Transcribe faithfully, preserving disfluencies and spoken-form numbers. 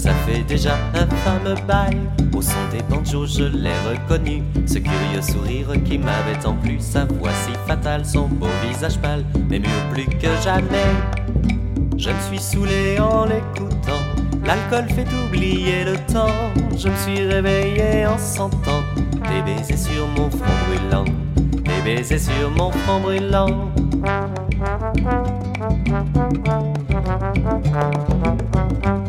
Ça fait déjà un fameux bail. Au son des banjos je l'ai reconnu, ce curieux sourire qui m'avait tant plu, sa voix si fatale, son beau visage pâle, mais mûr plus que jamais. Je me suis saoulé en l'écoutant, l'alcool fait oublier le temps. Je me suis réveillé en sentant des baisers sur mon front brûlant, des baisers sur mon front brûlant. Thank you.